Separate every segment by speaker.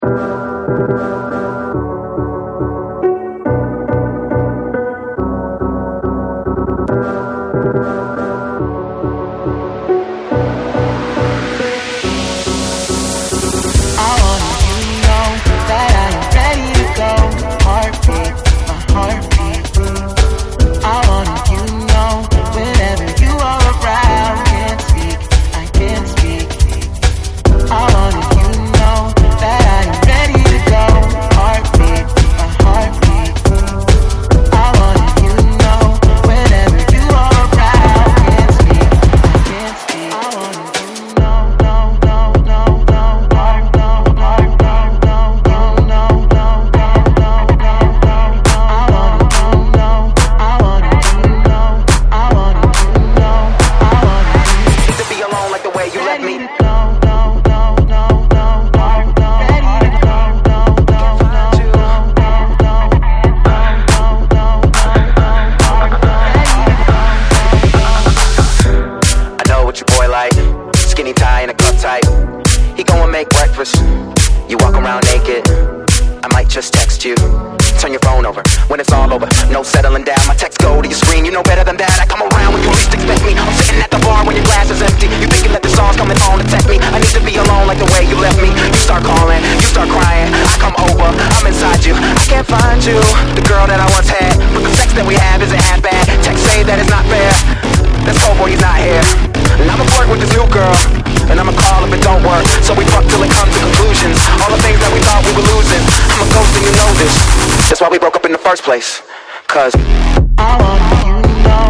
Speaker 1: Skinny tie and a cup tight. He go and make breakfast. You walk around naked. I might just text you. Turn your phone over when it's all over. No settling down. My texts go to your screen. You know better than that. I come around when you least expect me. I'm sitting at the bar when your glass is empty. You thinking that the song's coming on to text me. I need to be alone like the way you left me. You start calling, you start crying. I come over, I'm inside you. I can't find you, the girl that I once had. But the sex that we have isn't half bad. Text say that it's not fair. Let's hope boy he's not here. And I'ma flirt with this new girl, and I'ma call if it don't work. So we fuck till it comes to conclusions. All the things that we thought we were losing. I'm a ghost and you know this. That's why we broke up in the first place. Cause
Speaker 2: I want you to know.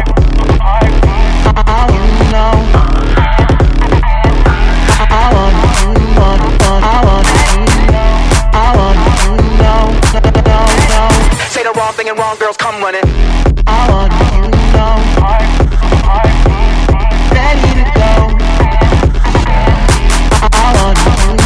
Speaker 2: I want you to know. I want you to know. I want you to know.
Speaker 1: Say the wrong thing and wrong girls come running.
Speaker 2: I want you to know. Ready to go. I want you to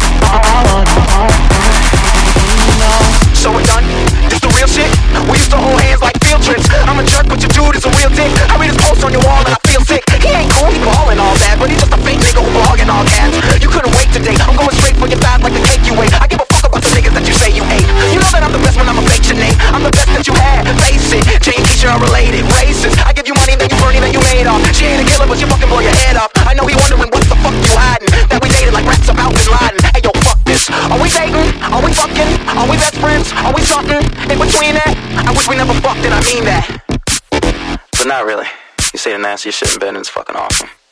Speaker 2: know.
Speaker 1: So we're done? This the real shit? We used to hold hands like field trips. I'm a jerk, but your dude is a real dick. I read his post on your wall and I feel sick. He ain't cool, he ballin' all that, but he's just a fake nigga who blogging all caps. You couldn't wait today. I'm going straight for your thighs like the cake you ate. I give a fuck about the niggas that you say you hate. You know that I'm the best when I'm a fake Sinead. I'm the best that you had, face it. Jane Keisha are related, racist. I give you money that you burning that you made off. She ain't a killer, but she fucking blow your head off. I know he wondering what the fuck you hiding. That we dated like rats about Bin Laden. Hey yo, fuck this. Are we dating? Are we fucking? Are we best friends? Are we something in between that? I wish we never fucked and I mean that. But not really. You say the nastiest shit in bed and it's fucking awesome.